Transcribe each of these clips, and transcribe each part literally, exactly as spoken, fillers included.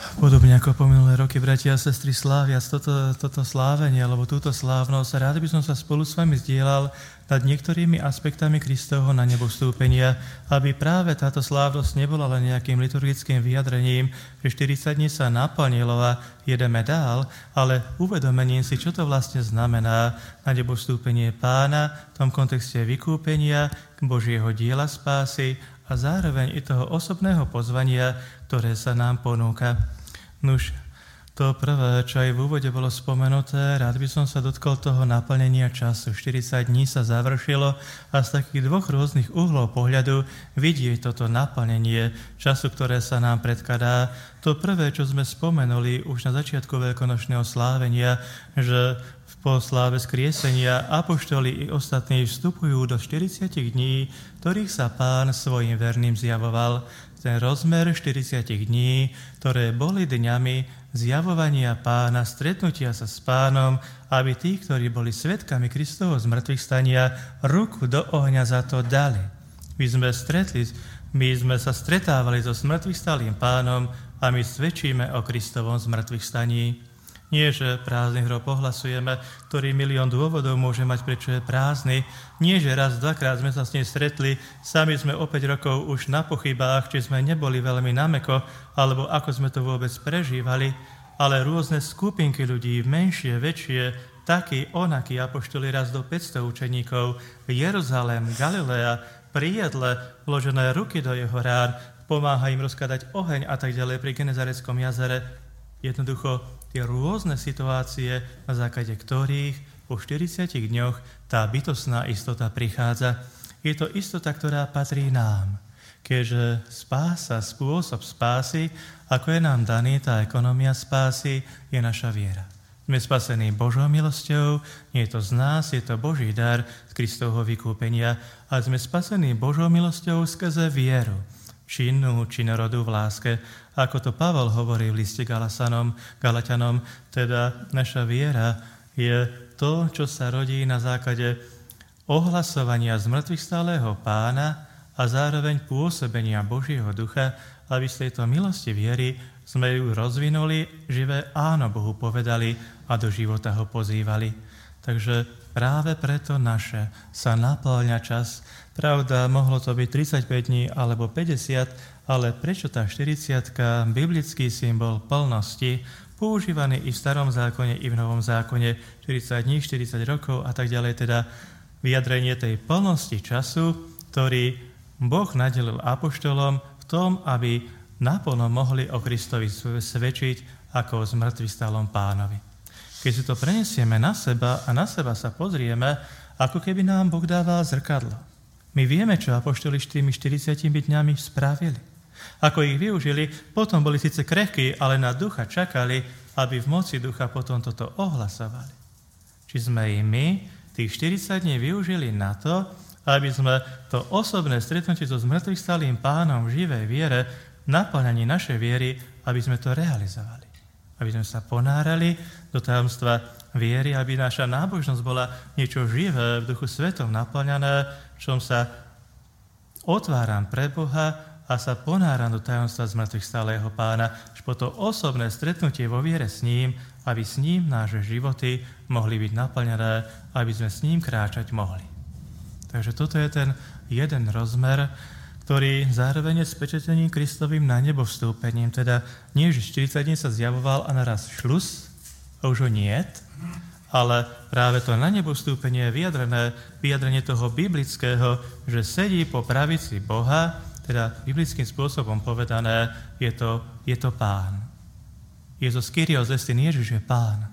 Podobne ako po minulé roky, bratia a sestry, slávia toto, toto slávenie, alebo túto slávnosť, rád by som sa spolu s vami zdieľal nad niektorými aspektami Kristovho na nebo vstúpenia, aby práve táto slávnosť nebola len nejakým liturgickým vyjadrením, že štyridsať dní sa naplnilo a jedeme dál, ale uvedomením si, čo to vlastne znamená na nebo vstúpenie Pána, v tom kontexte vykúpenia, Božieho diela spásy a zároveň i toho osobného pozvania, ktoré sa nám ponúka. Nuž, to prvé, čo aj v úvode bolo spomenuté, rád by som sa dotkol toho naplnenia času. štyridsať dní sa završilo a z takých dvoch rôznych uhlov pohľadu vidieť toto naplnenie času, ktoré sa nám predkladá. To prvé, čo sme spomenuli už na začiatku veľkonočného slávenia, že po sláve skriesenia apoštoli i ostatní vstupujú do štyridsať dní, ktorých sa Pán svojim verným zjavoval. Ten rozmer štyridsať dní, ktoré boli dňami zjavovania Pána, stretnutia sa s Pánom, aby tí, ktorí boli svedkami Kristovho zmrtvých stania, ruku do ohňa za to dali. My sme stretli, my sme sa stretávali so smrtvých stalým Pánom a my svedčíme o Kristovom zmrtvých staní. Nie, že prázdny hrob ohlasujeme, ktorý milión dôvodov môže mať, prečo je prázdny. Nie, že raz, dvakrát sme sa s ním stretli, sami sme o päť rokov už na pochybách, či sme neboli veľmi nameko, alebo ako sme to vôbec prežívali, ale rôzne skupinky ľudí, menšie, väčšie, takí, onakí apoštoli raz do päťsto učeníkov, Jeruzalém, Galilea, pri jedle, vložené ruky do jeho rán, pomáha im rozkladať oheň a tak ďalej pri Genezareckom jazere. Jednoducho tie rôzne situácie, na základe ktorých po štyridsiatich dňoch tá bytostná istota prichádza. Je to istota, ktorá patrí nám, keďže spása, spôsob spásy, ako je nám daný, tá ekonomia spásy, je naša viera. Sme spasení Božou milosťou, nie je to z nás, je to Boží dar z Kristovho vykúpenia, a sme spasení Božou milosťou skrze vieru, činnú činorodu v láske, ako to Pavol hovorí v liste Galatanom, Galatianom, teda naša viera je to, čo sa rodí na základe ohlasovania zmrtvých stálého Pána a zároveň pôsobenia Božieho ducha, aby z tejto milosti viery sme ju rozvinuli, živé áno Bohu povedali a do života ho pozývali. Takže práve preto naše sa naplňa čas. Pravda, mohlo to byť tridsaťpäť dní alebo päťdesiat, ale prečo tá štyridsiatka, biblický symbol plnosti, používaný i v starom zákone, i v novom zákone, štyridsať dní, štyridsať rokov a tak ďalej, teda vyjadrenie tej plnosti času, ktorý Boh nadelil apoštolom v tom, aby naplno mohli o Kristovi svedčiť ako o zmŕtvychvstalom Pánovi. Keď si to prenesieme na seba a na seba sa pozrieme, ako keby nám Boh dával zrkadlo. My vieme, čo apoštoli tými štyridsiatimi dňami spravili. Ako ich využili, potom boli síce krehkí, ale na ducha čakali, aby v moci ducha potom toto ohlasovali. Či sme i my tých štyridsať dní využili na to, aby sme to osobné stretnutie so zmŕtvychvstalým Pánom v živej viere, naplňaní našej viery, aby sme to realizovali. Aby sme sa ponárali do tajomstva viery, aby naša nábožnosť bola niečo živé, v duchu svetom naplňané, čom sa otváram pre Boha a sa ponáram do tajomstva zmŕtvychvstalého Pána, až po to osobné stretnutie vo viere s ním, aby s ním naše životy mohli byť naplňané, aby sme s ním kráčať mohli. Takže toto je ten jeden rozmer, ktorý zároveň je spečetením Kristovým na nebo vstúpením. Teda nie, že štyridsať dní sa zjavoval a naraz šlus, a už ho niet, ale práve to na nebo vstúpenie je vyjadrené, vyjadrenie toho biblického, že sedí po pravici Boha, teda biblickým spôsobom povedané, je to, je to Pán. Jezus Kyrios estin, Ježiš je Pán.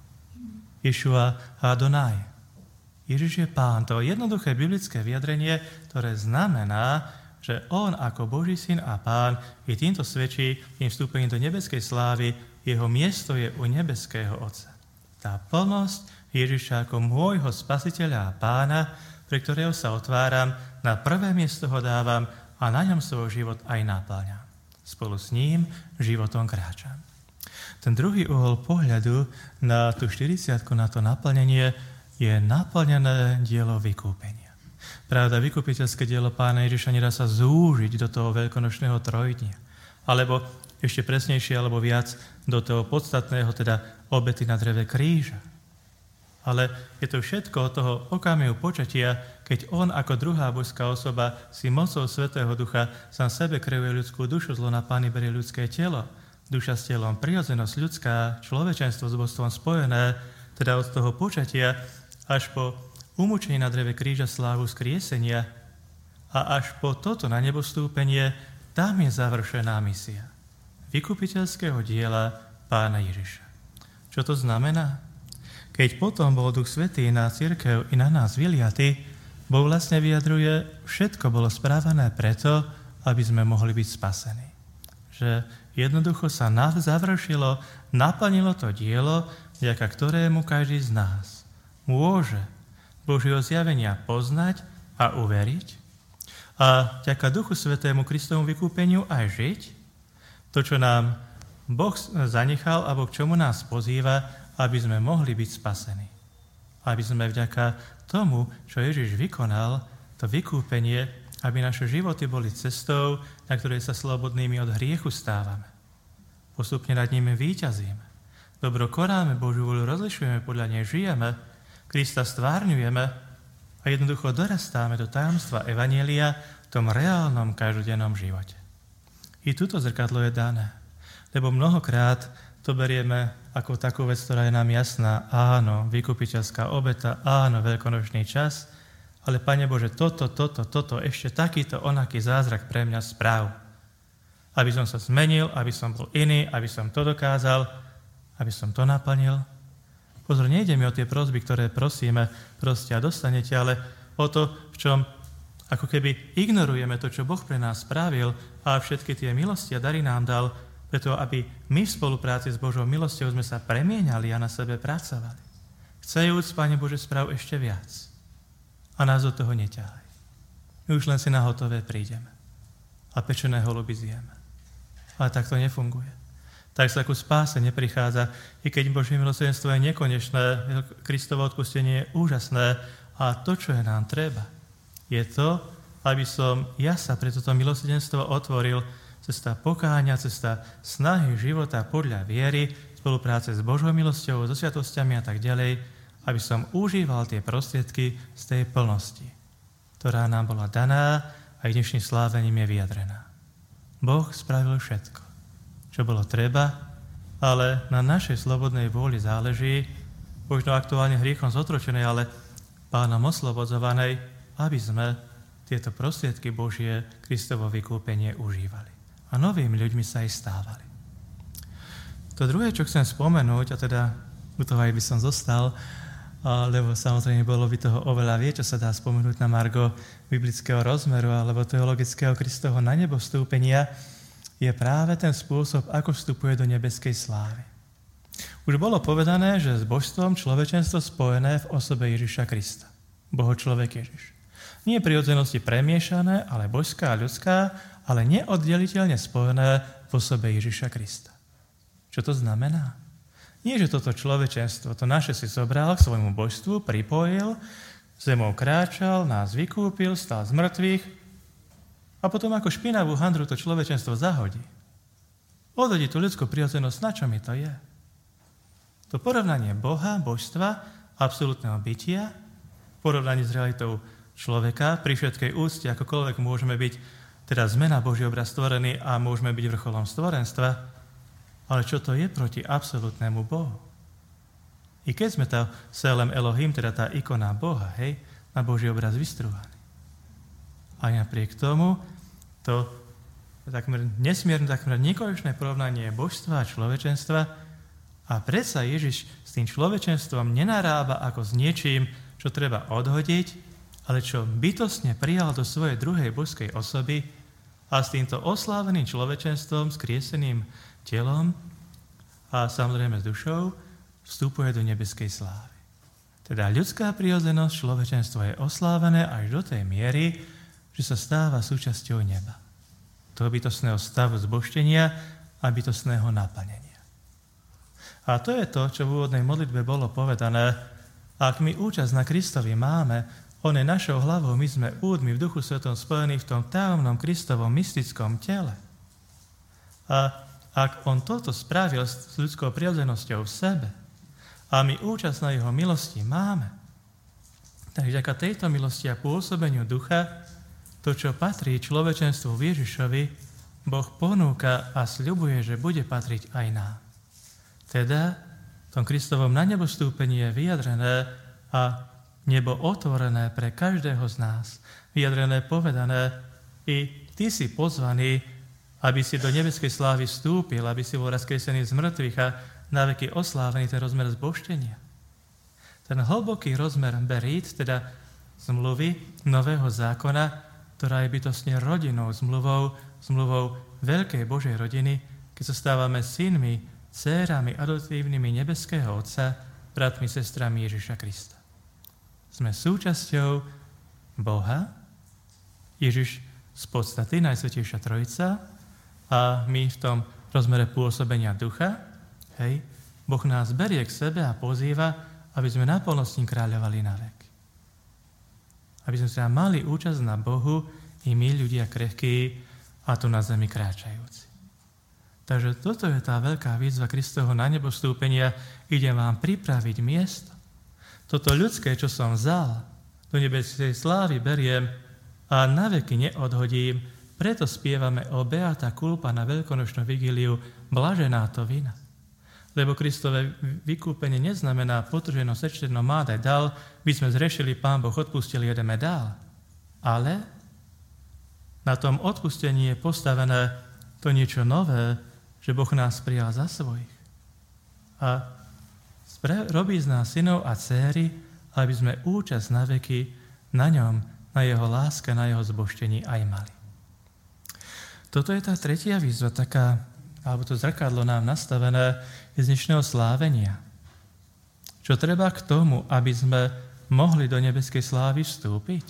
Ješua Adonai. Ježiš je Pán. To jednoduché biblické vyjadrenie, ktoré znamená, že on ako Boží syn a Pán je týmto svedčí tým vstúpením do nebeskej slávy, jeho miesto je u nebeského Otca. Tá plnosť Ježiša ako môjho spasiteľa a Pána, pre ktorého sa otváram, na prvé miesto ho dávam a na ňom svoj život aj napáňam. Spolu s ním životom kráčam. Ten druhý uhol pohľadu na tú štyridsiatku, na to naplnenie, je naplnené dielo vykúpenia. Pravda, vykupiteľské dielo Pána Ježiša nedá sa zúžiť do toho veľkonočného trojdnia. Alebo ešte presnejšie alebo viac do toho podstatného, teda obety na dreve kríža. Ale je to všetko od toho okamihu počatia, keď on ako druhá božská osoba si mocou Svätého Ducha sám sebe kreuje ľudskú dušu, zlo na Pány berie ľudské telo, duša s telom, prirodzenosť ľudská, človečenstvo s božstvom spojené, teda od toho počatia až po umúčenie na dreve kríža slávu skriesenia a až po toto na nebostúpenie, tam je završená misia vykupiteľského diela Pána Ježiša. Čo to znamená? Keď potom bol Duch Svätý na cirkev i na nás vyliaty, Boh vlastne vyjadruje, všetko bolo správané preto, aby sme mohli byť spasení. Že jednoducho sa završilo, naplnilo to dielo, vďaka ktorému každý z nás môže Božieho zjavenia poznať a uveriť a vďaka Duchu Svätému Kristovu vykúpeniu aj žiť. To, čo nám Boh zanechal alebo k čomu nás pozýva, aby sme mohli byť spasení. Aby sme vďaka tomu, čo Ježiš vykonal, to vykúpenie, aby naše životy boli cestou, na ktorej sa slobodnými od hriechu stávame. Postupne nad nimi víťazíme. Dobro konáme, Božiu voľu rozlišujeme, podľa nej žijeme, Krista stvárňujeme a jednoducho dorastáme do tajomstva evanjelia v tom reálnom každodennom živote. I túto zrkadlo je dané, lebo mnohokrát to berieme ako takú vec, ktorá je nám jasná. Áno, vykupiteľská obeta, áno, veľkonočný čas, ale Pane Bože, toto, toto, toto, ešte takýto, onaký zázrak pre mňa správ. Aby som sa zmenil, aby som bol iný, aby som to dokázal, aby som to naplnil. Pozor, nejde mi o tie prosby, ktoré prosíme, proste a dostanete, ale o to, v čom ako keby ignorujeme to, čo Boh pre nás spravil a všetky tie milosti a dary nám dal, preto aby my v spolupráci s Božou milosťou sme sa premieniali a na sebe pracovali. Chcejúc, Pane Bože, sprav ešte viac. A nás od toho neťahaj. My už len si na hotové prídeme. A pečené holuby zjeme. Ale tak to nefunguje. Tak sa ku spáse neprichádza, i keď Božie milosrdenstvo je nekonečné, Kristovo odpustenie je úžasné a to, čo je nám treba, je to, aby som ja sa pre toto milosrdenstvo otvoril, cesta pokáňa, cesta snahy života podľa viery, spolupráce s Božou milosťou, so sviatosťami a tak ďalej, aby som užíval tie prostriedky z tej plnosti, ktorá nám bola daná a dnešným slávením je vyjadrená. Boh spravil všetko, čo bolo treba, ale na našej slobodnej vôli záleží, možno aktuálne hriechom zotročenej, ale Pánom oslobodzovanej, aby sme tieto prostriedky Božie, Kristovo vykúpenie užívali. A novými ľuďmi sa aj stávali. To druhé, čo chcem spomenúť, a teda u toho aj by som zostal, lebo samozrejme bolo by toho oveľa vie, čo sa dá spomenúť na margo biblického rozmeru alebo teologického Kristovho na nebo vstúpenia, je práve ten spôsob, ako vstupuje do nebeskej slávy. Už bolo povedané, že s božstvom človečenstvo spojené v osobe Ježiša Krista. Boho človek Ježiš. Nie prirodzenosti premiešané, ale božská a ľudská, ale neoddeliteľne spojené v osobe Ježiša Krista. Čo to znamená? Nie, že toto človečenstvo, to naše si zobral k svojmu božstvu, pripojil, zemou kráčal, nás vykúpil, stal z mŕtvych a potom ako špinavú handru to človečenstvo zahodí. Odhodí tú ľudskú prirodzenosť, na čo mi to je? To porovnanie Boha, božstva, absolútneho bytia, porovnanie s realitou človeka, pri všetkej úcte, akokoľvek môžeme byť, teda zmena Boží obraz stvorený a môžeme byť vrcholom stvorenstva, ale čo to je proti absolútnemu Bohu? I keď sme tá Selem Elohim, teda tá ikona Boha, hej, na Boží obraz vystrúhaný. A napriek tomu to takmer nesmierne, takmer nekonečné porovnanie božstva a človečenstva a predsa Ježiš s tým človečenstvom nenarába ako s niečím, čo treba odhodiť, ale čo bytostne prijal do svojej druhej božskej osoby a s týmto osláveným človečenstvom, skrieseným telom a samozrejme s dušou vstupuje do nebeskej slávy. Teda ľudská prirodzenosť, človečenstvo je oslávené až do tej miery, že sa stáva súčasťou neba. Toho bytostného stavu zbožtenia a bytostného naplnenia. A to je to, čo v úvodnej modlitbe bolo povedané. Ak my účasť na Kristovi máme, on je našou hlavou, my sme údmi v Duchu Svetom spojení v tom tajomnom Kristovom mystickom tele. A Ak on toto spravil s ľudskou prirodzenosťou v sebe a my účasť na jeho milosti máme, tak vďaka tejto milosti a pôsobeniu ducha, to, čo patrí človečenstvu v Ježišovi, Boh ponúka a sľubuje, že bude patriť aj nám. Teda v tom Kristovom na nebo vstúpení je vyjadrené a nebo otvorené pre každého z nás. Vyjadrené, povedané, i ty si pozvaný, aby si do nebeskej slávy vstúpil, aby si bol razkresený z mŕtvych a naveky oslávený, ten rozmer zbožtenia. Ten hlboký rozmer berít, teda zmluvy nového zákona, ktorá je bytostne rodinou, zmluvou, zmluvou veľkej Božej rodiny, keď sa stávame synmi, dcérami, adoptívnymi nebeského Otca, bratmi, sestrami Ježiša Krista. Sme súčasťou Boha, Ježiš z podstaty, Najsvätejšia Trojica, a my v tom rozmere pôsobenia ducha, hej, Boh nás berie k sebe a pozýva, aby sme naplno s ním kráľovali na vek. Aby sme sa mali účasť na Bohu i my, ľudia krehkí a tu na zemi kráčajúci. Takže toto je tá veľká výzva Kristovho na nebo vstúpenia. Idem vám pripraviť miesto. Toto ľudské, čo som vzal, do nebeskej slávy beriem a na veky neodhodím. Preto spievame o Beata Culpa na veľkonočnú vigíliu Blažená to vina. Lebo Kristové vykúpenie neznamená potrženo, sečteno, mádaj dal, by sme zrešili, Pán Boh odpustil, jedeme dál. Ale na tom odpustení je postavené to niečo nové, že Boh nás prijal za svojich. A robí z nás synov a dcéry, aby sme účasť na veky na ňom, na jeho láske, na jeho zbožtení aj mali. Toto je tá tretia výzva, taká, alebo to zrkadlo nám nastavené z dnešného slávenia. Čo treba k tomu, aby sme mohli do nebeskej slávy vstúpiť?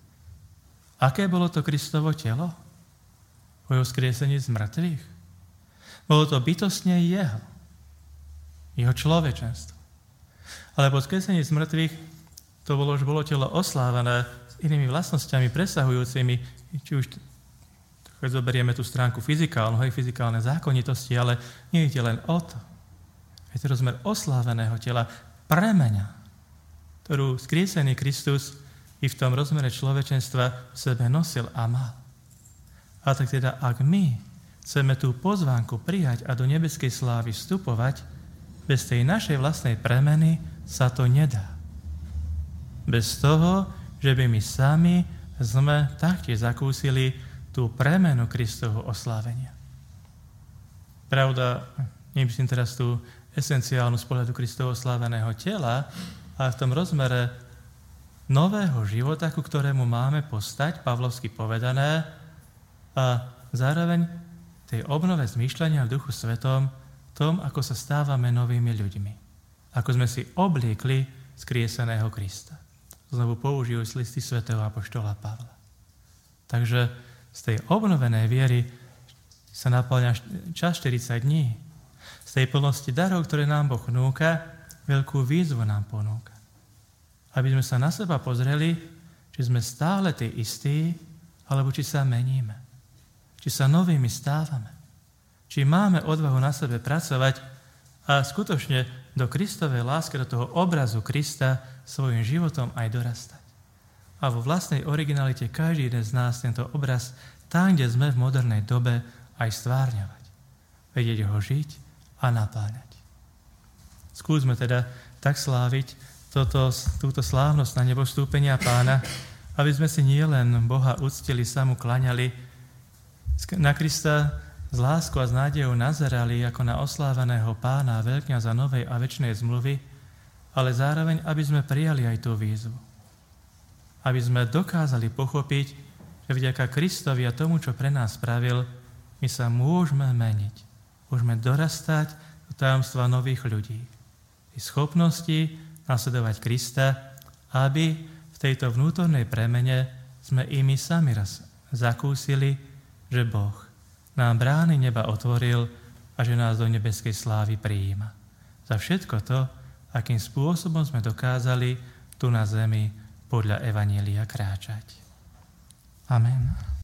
Aké bolo to Kristovo telo? Po jeho skriesení z mŕtvych? Bolo to bytostne jeho, jeho človečenstvo. Ale po skriesení z mŕtvych to bolo, už bolo telo oslávené s inými vlastnosťami presahujúcimi, či už keď zoberieme tú stránku fyzikálnu, hej, fyzikálne zákonitosti, ale nie je len o to. Je to rozmer osláveného tela, premena, ktorú skriesený Kristus i v tom rozmere človečenstva v sebe nosil a mal. A tak teda, ak my chceme tú pozvánku prijať a do nebeskej slávy vstupovať, bez tej našej vlastnej premeny sa to nedá. Bez toho, že by my sami sme taktiež zakúsili tú premenu Kristovho oslávenia. Pravda, nemyslím teraz tú esenciálnu z pohľadu Kristovho osláveného tela, ale v tom rozmere nového života, ku ktorému máme postať, pavlovsky povedané, a zároveň tej obnove zmýšľania v Duchu Svetom, tom, ako sa stávame novými ľuďmi. Ako sme si obliekli skrieseného Krista. Znovu použijú listy svätého apoštola Pavla. Takže z tej obnovenej viery sa naplňa čas štyridsať dní. Z tej plnosti darov, ktoré nám Boh núka, veľkú výzvu nám ponúka. Aby sme sa na seba pozreli, či sme stále tí istí, alebo či sa meníme. Či sa novými stávame. Či máme odvahu na sebe pracovať a skutočne do Kristovej lásky, do toho obrazu Krista svojim životom aj dorastať. A vo vlastnej originalite každý jeden z nás tento obraz, tam, kde sme v modernej dobe, aj stvárňovať. Vedieť ho žiť a napáľať. Skúsme teda tak sláviť toto, túto slávnosť na nebo vstúpenia Pána, aby sme si nielen Boha uctili, sa mu klaňali, na Krista s láskou a s nádejou nazerali ako na osláveného Pána a veľkňaza novej a večnej zmluvy, ale zároveň, aby sme prijali aj tú výzvu. Aby sme dokázali pochopiť, že vďaka Kristovi a tomu, čo pre nás spravil, my sa môžeme meniť. Môžeme dorastať do tajomstva nových ľudí. I schopnosti nasledovať Krista, aby v tejto vnútornej premene sme i my sami raz zakúsili, že Boh nám brány neba otvoril a že nás do nebeskej slávy prijíma. Za všetko to, akým spôsobom sme dokázali tu na zemi podľa evanjelia kráčať. Amen.